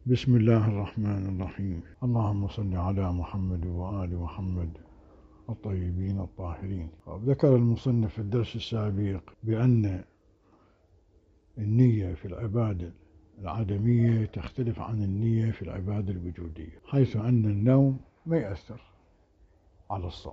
بسم الله الرحمن الرحيم. اللهم صل على محمد وآل محمد الطيبين الطاهرين. ذكر المصنف في الدرس السابق بأن النية في العبادة العدمية تختلف عن النية في العبادة الوجودية، حيث أن النوم ما يأثر على الصوم،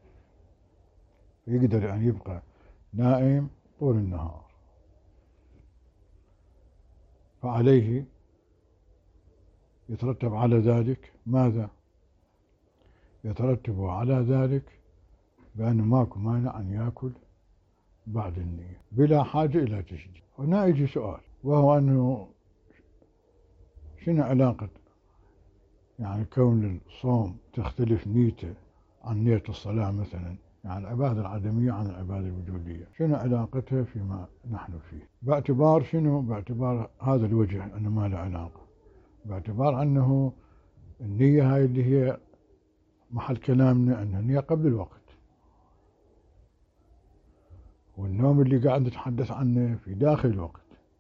يقدر أن يبقى نائم طول النهار، فعليه يترتب على ذلك ماذا؟ يترتب على ذلك بأنه ماكو مانع أن يأكل بعد النية بلا حاجة إلى تشديد. هنا يجي سؤال، وهو أنه شنو علاقة يعني كون الصوم تختلف نيته عن نية الصلاة مثلا، يعني العبادة العدمية عن العبادة الوجودية، شنو علاقتها فيما نحن فيه؟ باعتبار شنو؟ باعتبار هذا الوجه أنه ما له علاقة، باعتبار أنه النية هاي اللي هي محل كلامنا أن النية قبل الوقت، والنوم اللي قاعد نتحدث عنه في داخل الوقت،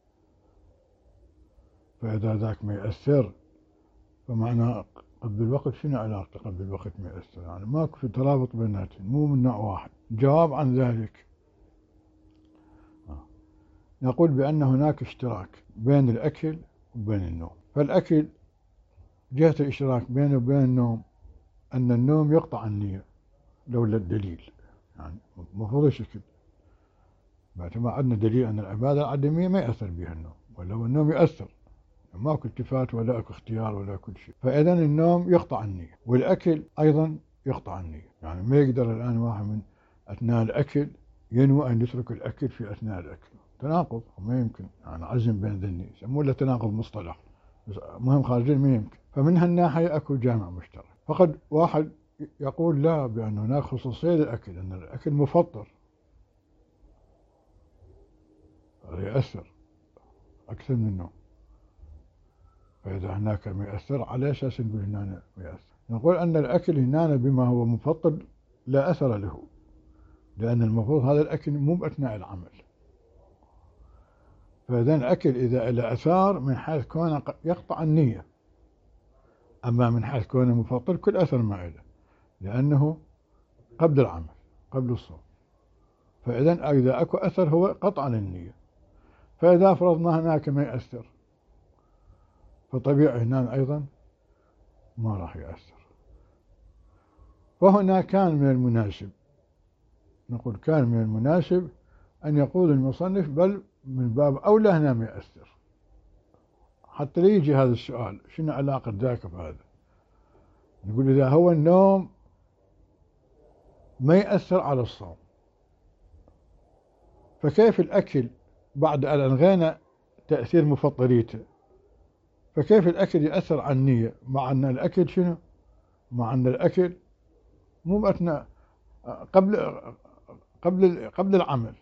فإذا ذاك ما يأثر فمعنى قبل الوقت شنو علاقته قبل الوقت ما يأثر؟ يعني ماكو في ترابط بيناتهم، مو من نوع واحد. جواب عن ذلك نقول بأن هناك اشتراك بين الأكل وبين النوم. فالأكل جهة الاشتراك بينه وبين النوم أن النوم يقطع النية لولا الدليل، يعني المفروض يشكل باعتبار عندنا دليل أن العبادة العدمية ما يأثر بها النوم، ولو النوم يأثر ماكو التفات ولا اكو اختيار ولا كل شيء، فإذا النوم يقطع النية، والأكل أيضا يقطع النية. يعني ما يقدر الآن واحد من أثناء الأكل ينوي أن يترك الأكل في أثناء الأكل، تناقض ما يمكن، يعني عزم بين ذني يسموه له تناقض مصطلح، بس مهم خارجين ما يمكن. فمن هالناحية أكو جامع مشترك. فقد واحد يقول لا، بأن هناك خصوصية للأكل، أن الأكل مفطر يأثر أكثر من النوم، فإذا هناك ما يأثر على أساس نقول هنا ما يأثر. نقول أن الأكل هنا بما هو مفطر لا أثر له، لأن المفروض هذا الأكل مو بأثناء العمل، فإذا الأكل إذا له أثار من حيث كونه يقطع النية، أما من حيث كونه مفطر كل أثر ما له، لأنه قبل العمل قبل الصوم، فإذا إذا أكو أثر هو قطع للنية. فإذا فرضنا هناك ما يأثر فطبيعي هنا أيضا ما راح يأثر. فهنا كان من المناسب، نقول كان من المناسب أن يقول المصنف بل من باب أولى هنا ما يأثر، حتى لا يجي هذا السؤال شنو علاقة ذاك بهذا. نقول إذا هو النوم ما يأثر على الصوم، فكيف الأكل بعد أن ألغينا تأثير مفطريته، فكيف الأكل يأثر على النية مع أن الأكل شنو؟ مع أن الأكل مو أثناء قبل قبل العمل،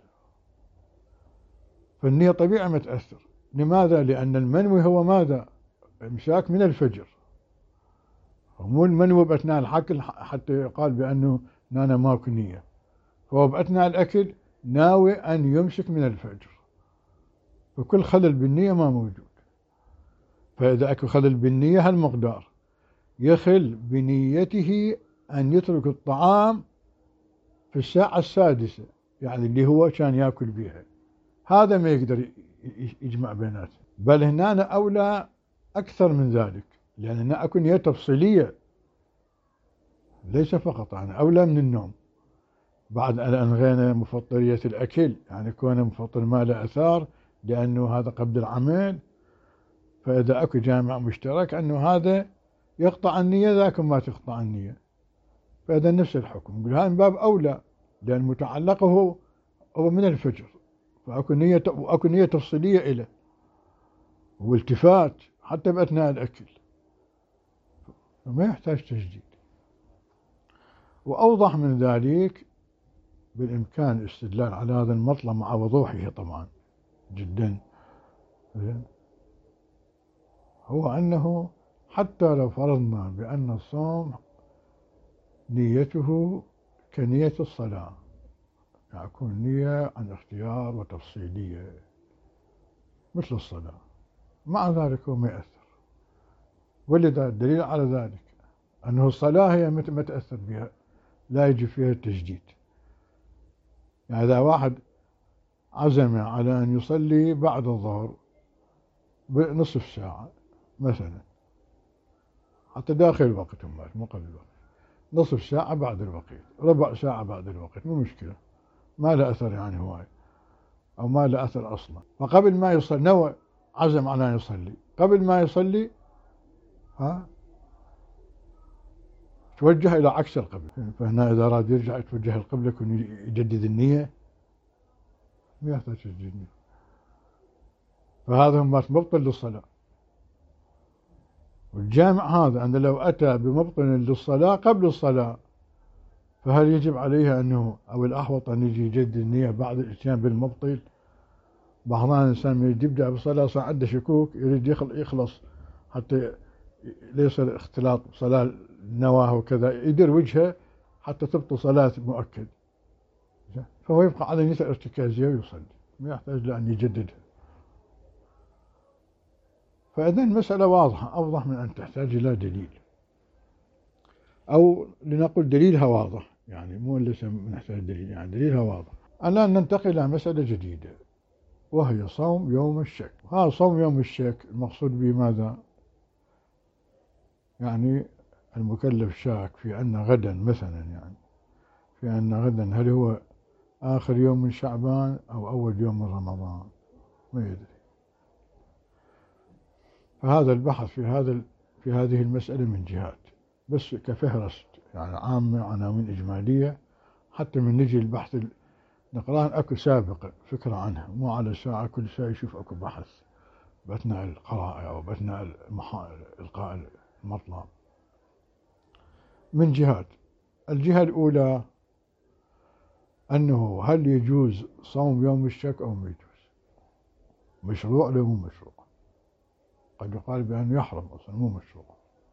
فالنية طبيعي ما تأثر. لماذا؟ لأن المنوي هو ماذا؟ إمساك من الفجر، مو المنوي بأثناء الحكل حتى يقال بأنه أنا ماكو نية، فهو بأثناء الأكل ناوي أن يمسك من الفجر، فكل خلل بالنية ما موجود. فإذا أكو خلل بالنية هالمقدار يخل بنيته أن يترك الطعام في الساعة السادسة، يعني اللي هو كان يأكل بها، هذا ما يقدر يجمع بيناته. بل هنا أولى أكثر من ذلك، لأن هنا أكو نية تفصيلية ليس فقط، يعني أولى من النوم بعد أن ألغينا مفطرية الأكل، يعني كونه مفطر ما له أثار لأنه هذا قبل العمل، فإذا أكو جامع مشترك أنه هذا يقطع النية ذاك ما تقطع النية، فإذا نفس الحكم نقول هذا من باب أولى، لأن متعلقه هو من الفجر، فأكو نية وأكو نية تفصيلية إليه والتفات حتى بأثناء الأكل، فما يحتاج تجديد. وأوضح من ذلك بالإمكان الاستدلال على هذا المطلب مع وضوحه طبعا جدا، هو أنه حتى لو فرضنا بأن الصوم نيته كنية الصلاة، يعني يكون نية عن اختيار وتفصيلية مثل الصلاة، مع ذلك هو ما يأثر، ولذا الدليل على ذلك أنه الصلاة هي متى ما تأثر بها لا يجب فيها التجديد. يعني إذا واحد عزم على أن يصلي بعد الظهر بنصف ساعة مثلا، حتى داخل الوقت مو قبل الوقت، نصف ساعة بعد الوقت، ربع ساعة بعد الوقت، مو مشكلة، ما له أثر يعني هواي، أو ما له أثر أصلا. فقبل ما يصلي نوى عزم على أن يصلي، قبل ما يصلي توجه إلى عكس القبلة. فهنا إذا أراد يرجع يتوجه القبلة يكون يجدد النية، ما يحتاج تجديد النية. فهذا ما مبطل للصلاة. والجامع هذا أنه لو أتى بمبطل للصلاة قبل الصلاة، فهل يجب عليه أنه أو الأحوط أن يجي يجدد النية بعد الإتيان بالمبطل؟ بعض الإنسان من يبدأ بالصلاة صار عنده شكوك، يريد يخلص حتى ليس اختلاط صلاة نواه وكذا، يدير وجهه حتى تبطل صلاة مؤكد، فهو يبقى على نية الارتكازية ويصلي، ما يحتاج لأن يجددها. فإذا المسألة واضحة، أوضح من أن تحتاج إلى دليل، أو لنقول دليلها واضح، يعني مو ليس نحتاج دليل، يعني دليلها واضح. الآن ننتقل إلى مسألة جديدة، وهي صوم يوم الشك. هذا صوم يوم الشك المقصود به ماذا؟ يعني المكلف شاك في أن غدا مثلا، يعني في أن غدا هل هو آخر يوم من شعبان أو أول يوم من رمضان، ما يدري. فهذا البحث في هذه المسألة من جهات، بس كفهرس يعني عامة، عناوين إجمالية، حتى من نجي البحث نقرأ أكو سابق فكرة عنها، مو على ساعة كل ساعة يشوف أكو بحث بأثناء القراءة أو بأثناء إلقاء المطلب. من جهات، الجهة الأولى أنه هل يجوز صوم يوم الشك أو ما يجوز، مشروع لو مو مشروع. قد يقال بأنه يحرم أصلا، مو مشروع.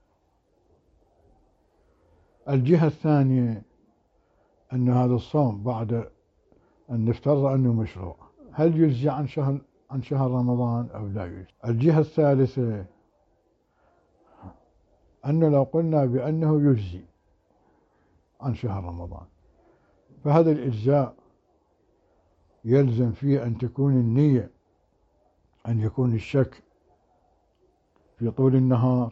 الجهة الثانية أن هذا الصوم بعد أن نفترض أنه مشروع، هل يجزي عن شهر رمضان أو لا يجزي. الجهة الثالثة أنه لو قلنا بأنه يجزي عن شهر رمضان، فهذا الإجزاء يلزم فيه أن تكون النية، أن يكون الشك في طول النهار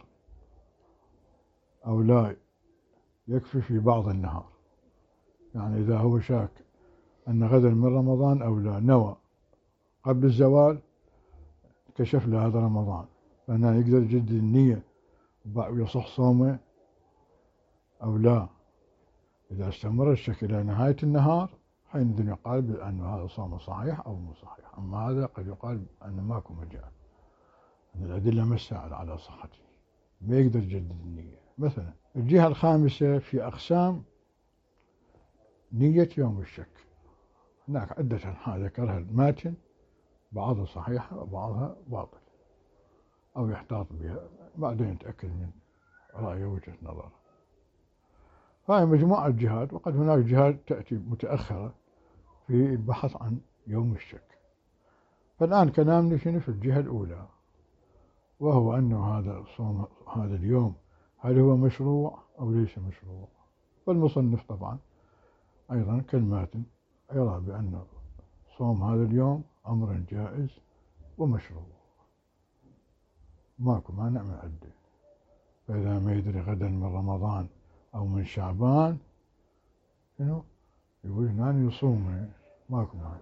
أو لا، يكفي في بعض النهار. يعني إذا هو شاك أن غدا من رمضان أو لا، نوى قبل الزوال كشف له هذا رمضان، فهنا يقدر يجدد النية ويصح صومه أو لا. إذا استمر الشك إلى نهاية النهار، حينئذ يقال بأن هذا صوم صحيح أو مو صحيح. أما هذا قد يقال أن ماكو مجال، أن الأدلة ما تساعد على صحته، ما يقدر يجدد النية. مثلا الجهة الخامسة في أقسام نية يوم الشك، هناك عدة أنحاء ذكرها الماتن، بعضها صحيحة وبعضها باطل، أو يحتاط بها بعدين يتأكد من رأي وجهة نظر. فهي مجموعة جهات، وقد هناك جهات تأتي متأخرة في البحث عن يوم الشك. فالآن كلامنا شنو في الجهة الأولى، وهو أنه هذا الصوم هذا اليوم هل هو مشروع أو ليس مشروع. فالمصنف طبعا أيضا كالماتن يرى بأن صوم هذا اليوم أمر جائز ومشروع، ماكو مانع من عده. فإذا ما يدري غدا من رمضان أو من شعبان شنو يقول هنا يصوم، ماكو مانع.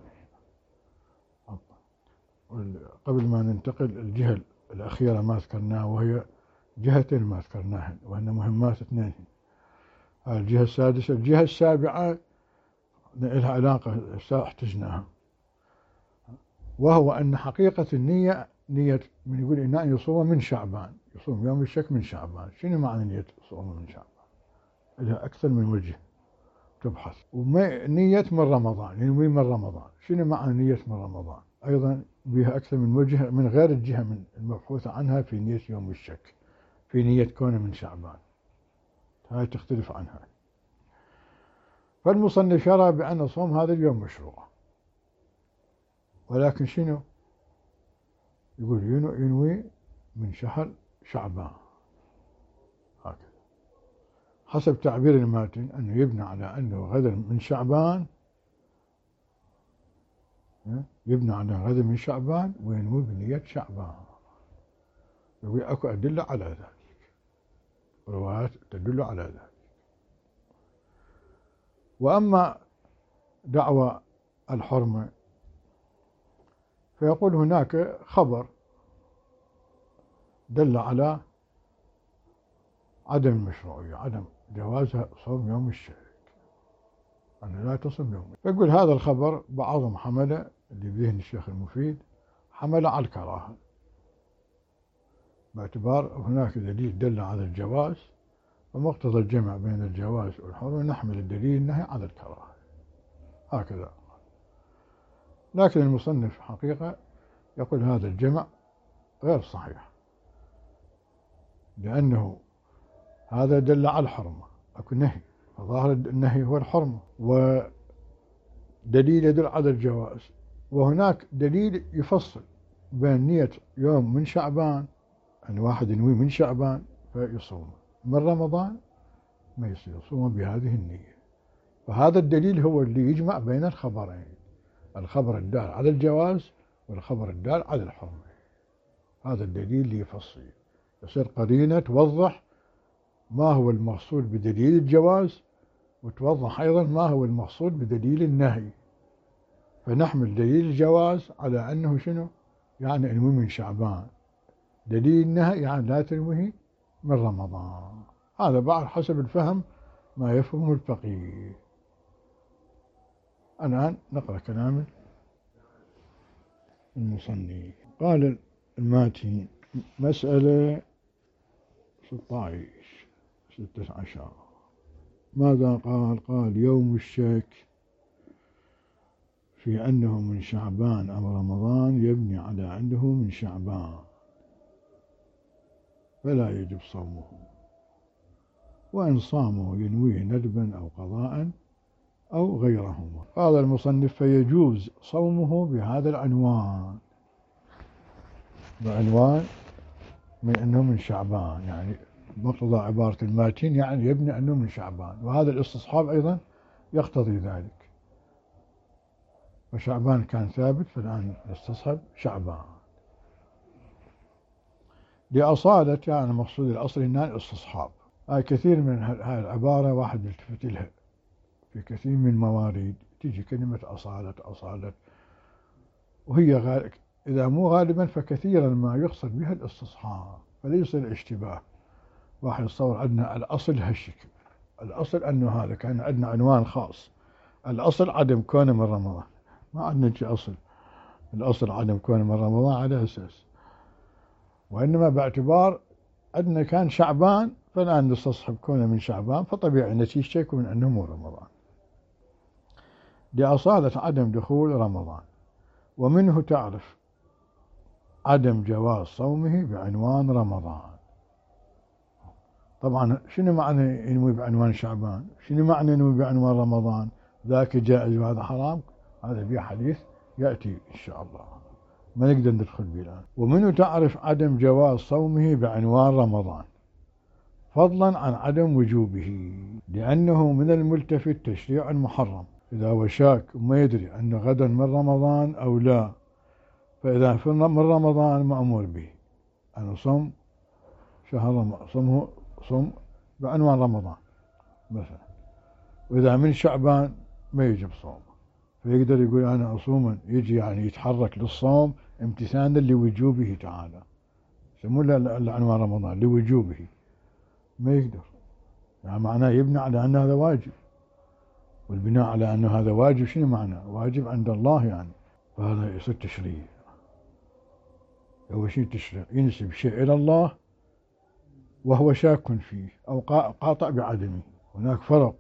قبل ما ننتقل الجهة الأخيرة ما ذكرناها، وهي جهتين ما ذكرناهن وهن مهمات اثنين. الجهة السادسة، الجهة السابعة لها علاقة احتجناها، وهو أن حقيقة النية نية من يقول إنه يصوم من شعبان، يصوم يوم الشك من شعبان. شنو معنى نية صوم من شعبان؟ لها أكثر من وجه تبحث. وما نية من رمضان، ينوي من رمضان، شنو معنى نية من رمضان؟ أيضا بها أكثر من وجه من غير الجهة من المبحوث عنها في نية يوم الشك، في نية كونه من شعبان، هاي تختلف عنها. فالمصنف يرى بأن صوم هذا اليوم مشروع، ولكن شنو يقول؟ ينوي من شهر شعبان، هكذا حسب تعبير الماتن أنه يبنى على أنه غدا من شعبان، يبنى على غدا من شعبان وينوي بنية شعبان. يقول أكو أدلة على ذلك، روايات تدل على ذلك. وأما دعوى الحرمة فيقول هناك خبر دل على عدم المشروعية، عدم جواز صوم يوم الشرك، أن لا تصم يوم. يقول هذا الخبر بعضهم حمله، اللي بذهن الشيخ المفيد حمله على الكراهة، باعتبار هناك دليل دل على الجواز، ومقتضى الجمع بين الجواز والحرمة نحمل الدليل النهي على الكراهة، هكذا. لكن المصنف حقيقة يقول هذا الجمع غير صحيح، لأنه هذا دل على الحرمة، أكو نهي، فظاهر النهي هو الحرمة، ودليل يدل على الجواز، وهناك دليل يفصل بين نية يوم من شعبان، أن واحد ينوي من شعبان فيصوم، من رمضان ما يصير يصوم بهذه النية. فهذا الدليل هو اللي يجمع بين الخبرين، الخبر الدال على الجواز والخبر الدال على الحرمة. هذا الدليل اللي يفصل، يصير قرينة توضح ما هو المقصود بدليل الجواز، وتوضح أيضا ما هو المقصود بدليل النهي. فنحمل دليل الجواز على أنه شنو؟ يعني انوي من شعبان. دليل النهي يعني لا تنويه من رمضان. هذا بعد حسب الفهم ما يفهمه الفقيه. الآن نقرأ كلام المصنف. قال الماتي مسألة 16 ماذا قال؟ قال يوم الشك في أنه من شعبان أو رمضان يبني على أنه من شعبان فلا يجب صومه، وإن صامه ينويه ندبا أو قضاء أو غيرهما. قال المصنف فيجوز صومه بهذا العنوان، بعنوان من أنه من شعبان، يعني مقتضى عبارة الماتين يعني يبني أنه من شعبان، وهذا الاستصحاب أيضا يقتضي ذلك، وشعبان كان ثابت فالآن يستصحب شعبان لأصالة، يعني المقصود الأصل هنا الاستصحاب. هاي كثير من هاي العبارة واحد يلتفت لها في كثير من الموارد، تيجي كلمة أصالة، وهي إذا مو غالبا فكثيرا ما يقصد بها الاستصحاب، فليس الاشتباه. واحد يتصور عندنا الأصل هالشكل، الأصل أنه هذا كان عندنا عنوان خاص، الأصل عدم كونه من رمضان، ما عندنا شيء أصل، الأصل عدم كونه من رمضان على أساس، وإنما باعتبار عندنا كان شعبان فالآن نستصحب كونه من شعبان، فطبيعي نتيجته يكون من أنه مو رمضان، لأصالة عدم دخول رمضان. ومنه تعرف عدم جواز صومه بعنوان رمضان. طبعا شنو معنى ينوي بعنوان شعبان؟ شنو معنى ينوي بعنوان رمضان؟ ذاك جائز وهذا حرام، هذا في حديث يأتي إن شاء الله ما نقدر ندخل به الآن. ومنه تعرف عدم جواز صومه بعنوان رمضان فضلا عن عدم وجوبه، لأنه من الملتفت تشريع محرم، إذا هو شاك وما يدري أنه غدا من رمضان أو لا، فإذا من رمضان مأمور به أن صم شهر رمضان، صم بعنوان رمضان مثلا، وإذا من شعبان ما يجب صوم، فيقدر يقول أنا أصوما، يجي يعني يتحرك للصوم امتثالا لوجوبه تعالى، يسمونه العنوان رمضان لوجوبه، ما يقدر، يعني معناه يبنى على أن هذا واجب، والبناء على أن هذا واجب شنو معناه؟ واجب عند الله يعني، فهذا يصير تشريع. هو شيء تشريع ينسب شيء إلى الله وهو شاك فيه أو قاطع بعدمه. هناك فرق،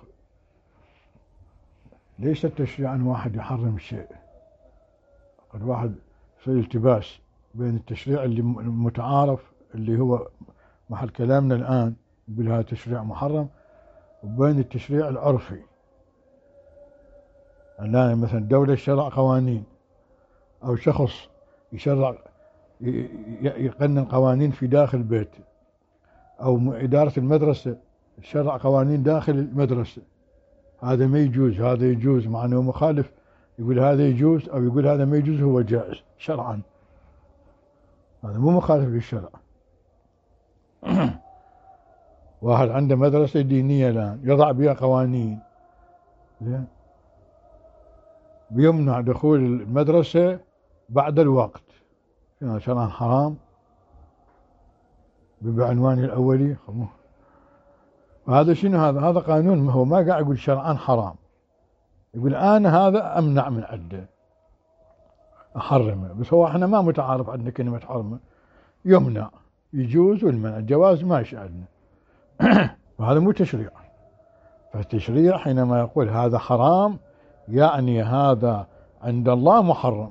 ليس التشريع أن واحد يحرم الشيء، قد واحد في التباس بين التشريع اللي متعارف اللي هو محل كلامنا الآن يقول هذا تشريع محرم، وبين التشريع العرفي. الآن مثلا دولة شرع قوانين أو شخص يشرع يقنن قوانين في داخل بيته، أو إدارة المدرسة شرع قوانين داخل المدرسة، هذا ما يجوز هذا يجوز، مع أنه مخالف يقول هذا يجوز أو يقول هذا ما يجوز، هو جائز شرعا، هذا مو مخالف للشرع. واحد عنده مدرسة دينية الآن يضع بها قوانين، بيمنع دخول المدرسة بعد الوقت، شرعا حرام بعنوانه الأولي. وهذا شنو؟ هذا قانون، هو ما قاعد يقول شرعا حرام، يقول أنا هذا أمنع من عنده أحرمه، بس هو احنا ما متعارف عندنا كلمة حرمه، يمنع يجوز، والمنع الجواز ما يشألنا. وهذا مو تشريع. فالتشريع حينما يقول هذا حرام يعني هذا عند الله محرم،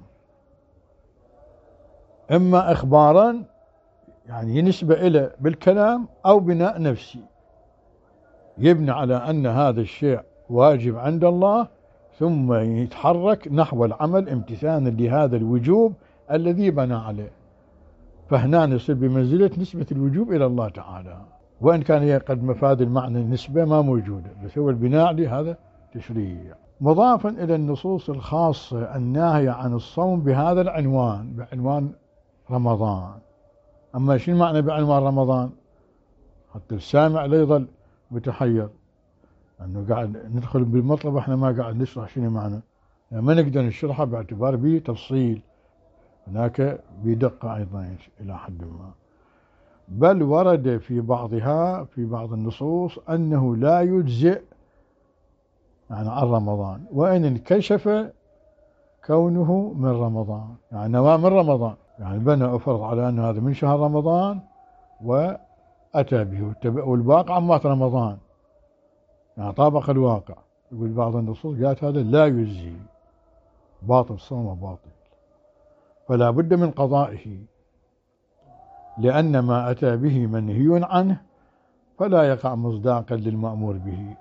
إما إخبارا يعني نسبة إلى بالكلام، أو بناء نفسي يبني على أن هذا الشيء واجب عند الله، ثم يتحرك نحو العمل امتثالا لهذا الوجوب الذي بنى عليه، فهنا نصير بمنزلة نسبة الوجوب إلى الله تعالى، وإن كان هي قد مفاد المعنى النسبة ما موجودة، بس هو البناء لهذا تشريع. مضافا إلى النصوص الخاصة الناهية عن الصوم بهذا العنوان، بعنوان رمضان. أما شو المعنى بعنوان رمضان؟ حتى السامع لا يظل متحير، أنه قاعد ندخل بالمطلب احنا ما قاعد نشرح شنو معنى، يعني ما نقدر نشرحها باعتبار به تفصيل، هناك بدقة أيضا إلى حد ما. بل ورد في بعضها في بعض النصوص أنه لا يجزئ يعني عن رمضان، وإن انكشف كونه من رمضان، يعني نوى من رمضان، يعني بنى أفرض على أن هذا من شهر رمضان وأتى به والواقع مات رمضان، يعني طابق الواقع. يقول بعض النصوص قالت هذا لا يجزي، باطل، صوم باطل، فلا بد من قضائه، لأن ما أتى به منهي عنه فلا يقع مصداقا للمأمور به.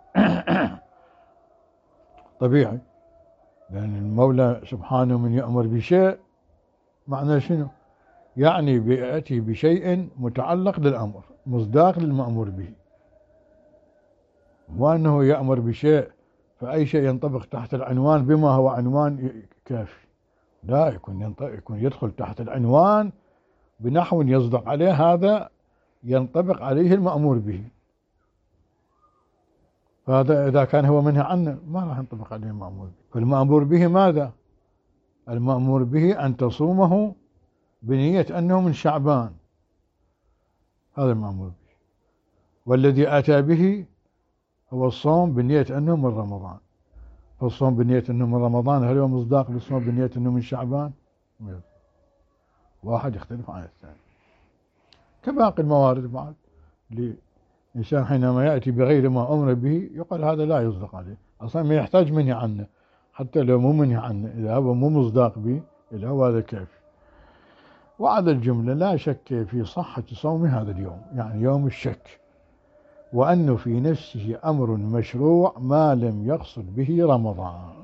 طبيعي، لأن المولى سبحانه من يأمر بشيء معنى شنو؟ يعني بيأتي بشيء متعلق للأمر مصداق للمأمور به، وأنه يأمر بشيء فأي شيء ينطبق تحت العنوان بما هو عنوان كافي، لا، يكون يدخل تحت العنوان بنحو يصدق عليه، هذا ينطبق عليه المأمور به. فهذا إذا كان هو منهي عنه ما راح ينطبق عليه المأمور به. فالمأمور به ماذا؟ المأمور به أن تصومه بنية أنه من شعبان، هذا المأمور به. والذي أتى به هو الصوم بنية أنه من رمضان. فالصوم بنية أنه من رمضان هل هو مصداق للصوم بنية أنه من شعبان؟ واحد يختلف عن الثاني. كباقي الموارد بعد، الإنسان حينما يأتي بغير ما أمر به يقال هذا لا يصدق عليه، أصلا ما يحتاج منهي عنه، حتى لو مو منهي عنه إذا هو مو مصداق به إذا هو هذا كافي. وعلى الجملة لا شك في صحة صوم هذا اليوم، يعني يوم الشك، وأنه في نفسه أمر مشروع ما لم يقصد به رمضان،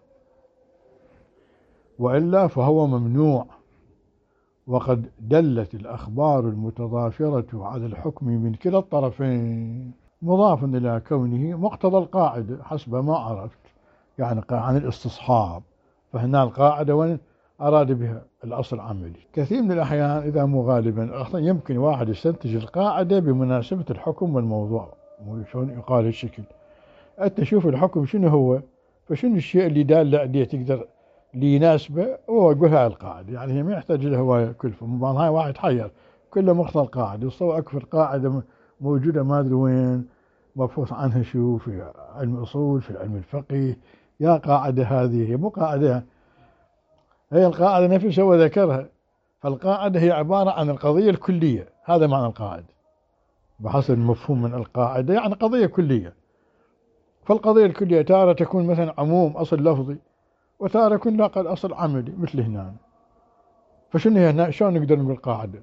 وإلا فهو ممنوع. وقد دلت الأخبار المتضافرة على الحكم من كلا الطرفين، مضافا إلى كونه مقتضى القاعدة حسب ما عرفت، يعني عن الاستصحاب، فهنا القاعدة وين أراد بها الأصل عملي. كثير من الأحيان إذا مو غالبا أصلا يمكن واحد يستنتج القاعدة بمناسبة الحكم والموضوع، شلون يقال الشكل، أنت شوف الحكم شنو هو، فشنو الشيء اللي دال عليه تقدر اللي يناسبه هو يقول هاي القاعدة، يعني هي ما يحتاج لها هواية كلفة. بعض هاي واحد حير كله مقتضى القاعدة، يصور أكثر قاعدة موجودة ما أدري وين مبحوث عنها شو في علم الأصول في علم الفقه، يا قاعدة هذه هي مو قاعدة، هي القاعدة نفسها هو ذكرها. فالقاعدة هي عبارة عن القضية الكلية، هذا معنى القاعدة بحسب المفهوم من القاعدة، يعني قضية كلية. فالقضية الكلية تارة تكون مثلا عموم أصل لفظي، وتارة يكون لاقل أصل عملي مثل هنا. فشنو هي هنا؟ شلون نقدر نقول قاعدة؟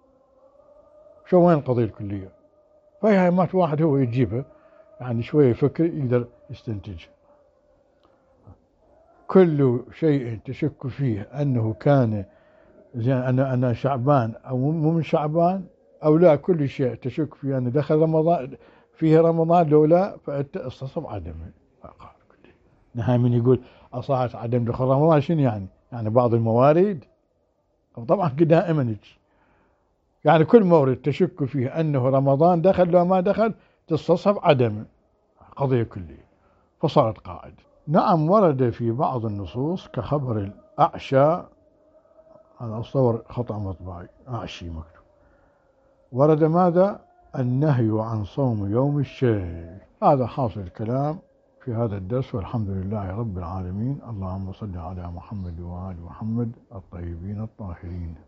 شو وين القضية الكلية؟ فهي ما واحد هو يجيبها، يعني شوية يفكر يقدر يستنتج. كل شيء تشك فيه أنه كان زين أنا شعبان أو مو من شعبان أو لا كل شيء تشك في أن دخل رمضان فيه رمضان لو لا فأنت استصب عدمه. نهاية من يقول أصاحت عدم دخول رمضان شنو يعني؟ يعني بعض الموارد طبعا دائما هيك. يعني كل مورد تشك فيه أنه رمضان دخل لو ما دخل تستصحب عدمه قضية كلية فصارت قاعدة. نعم ورد في بعض النصوص كخبر الأعشى، أنا أتصور خطأ مطبعي أعشي مكتوب، ورد ماذا؟ النهي عن صوم يوم الشيء. هذا حاصل الكلام في هذا الدرس، والحمد لله رب العالمين. اللهم صل على محمد وآل محمد الطيبين الطاهرين.